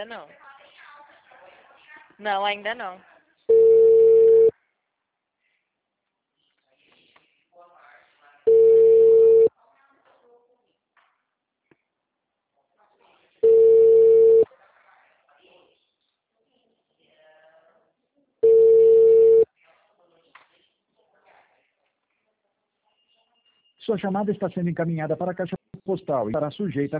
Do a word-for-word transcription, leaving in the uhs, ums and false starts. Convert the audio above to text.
ainda não. Não, ainda não. Sua chamada está sendo encaminhada para a caixa postal e estará sujeita